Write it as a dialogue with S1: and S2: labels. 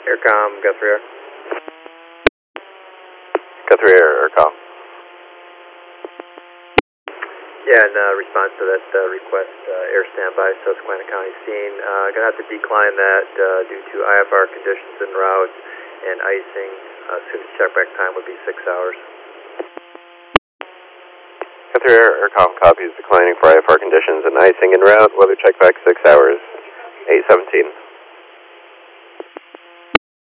S1: Aircom, Guthrie Air.
S2: Guthrie Air, Aircom.
S1: Yeah, in response to that request, air standby, Susquehanna County scene. Going to have to decline that due to IFR conditions en route and icing. Soonest checkback time would be 6 hours.
S2: Guthrie Air, Aircom copies declining for IFR conditions and icing en route. Weather check back 6 hours, 8:17.